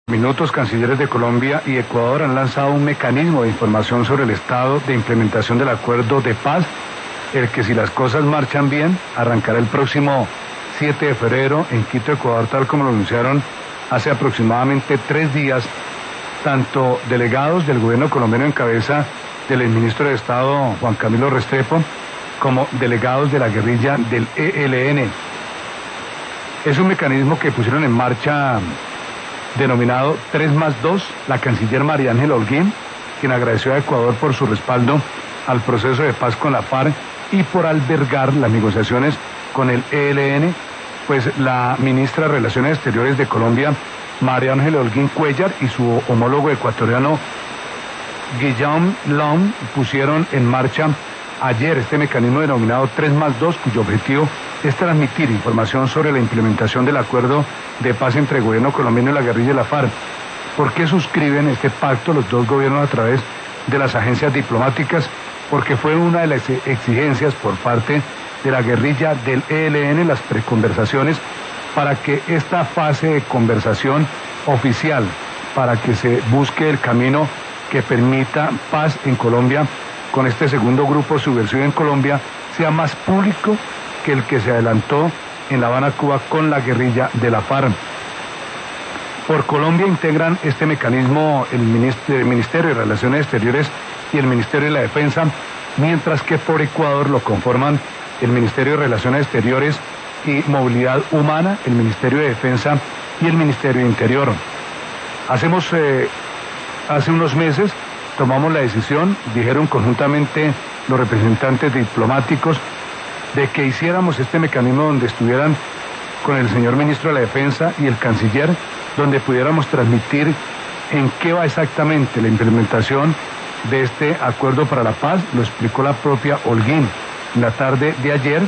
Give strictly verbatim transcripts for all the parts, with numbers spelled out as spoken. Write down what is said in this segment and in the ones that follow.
Minutos, cancilleres de Colombia y Ecuador han lanzado un mecanismo de información sobre el estado de implementación del acuerdo de paz, el que, si las cosas marchan bien, arrancará el próximo siete de febrero en Quito, Ecuador, tal como lo anunciaron hace aproximadamente tres días, tanto delegados del gobierno colombiano en cabeza del exministro de Estado Juan Camilo Restrepo, como delegados de la guerrilla del E L N. Es un mecanismo que pusieron en marcha denominado tres más dos, la canciller María Ángela Holguín, quien agradeció a Ecuador por su respaldo al proceso de paz con la FARC y por albergar las negociaciones con el E L N, pues la ministra de Relaciones Exteriores de Colombia, María Ángela Holguín Cuellar, y su homólogo ecuatoriano, Guillaume Long, pusieron en marcha ayer este mecanismo denominado tres más dos, cuyo objetivo es transmitir información sobre la implementación del acuerdo de paz entre el gobierno colombiano y la guerrilla de la FARC. ¿Por qué suscriben este pacto los dos gobiernos a través de las agencias diplomáticas? Porque fue una de las exigencias por parte de la guerrilla del E L N, las preconversaciones, para que esta fase de conversación oficial, para que se busque el camino que permita paz en Colombia, con este segundo grupo subversivo en Colombia, sea más público que el que se adelantó en La Habana, Cuba, con la guerrilla de la FARC. Por Colombia integran este mecanismo el Ministerio de Relaciones Exteriores y el Ministerio de la Defensa, mientras que por Ecuador lo conforman el Ministerio de Relaciones Exteriores y Movilidad Humana, el Ministerio de Defensa y el Ministerio de Interior. Hacemos, eh, hace unos meses, tomamos la decisión, dijeron conjuntamente los representantes diplomáticos, de que hiciéramos este mecanismo donde estuvieran con el señor ministro de la Defensa y el canciller, donde pudiéramos transmitir en qué va exactamente la implementación de este acuerdo para la paz. Lo explicó la propia Holguín. En la tarde de ayer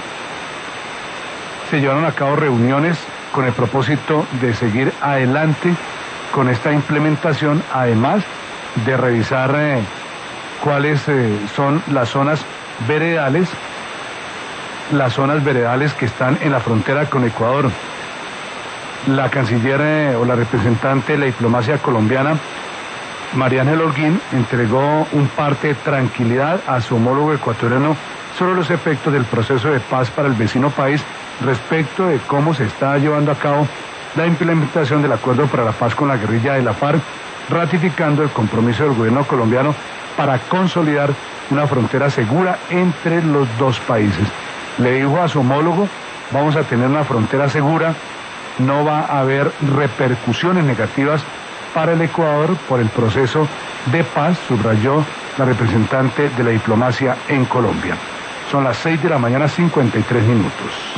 se llevaron a cabo reuniones con el propósito de seguir adelante con esta implementación, además de revisar eh, cuáles eh, son las zonas veredales, las zonas veredales que están en la frontera con Ecuador. La canciller eh, o la representante de la diplomacia colombiana, María Ángela Holguín, entregó un parte de tranquilidad a su homólogo ecuatoriano sobre los efectos del proceso de paz para el vecino país respecto de cómo se está llevando a cabo la implementación del acuerdo para la paz con la guerrilla de la FARC, ratificando el compromiso del gobierno colombiano para consolidar una frontera segura entre los dos países. Le dijo a su homólogo: vamos a tener una frontera segura, no va a haber repercusiones negativas para el Ecuador por el proceso de paz, subrayó la representante de la diplomacia en Colombia. Son las seis de la mañana, cincuenta y tres minutos.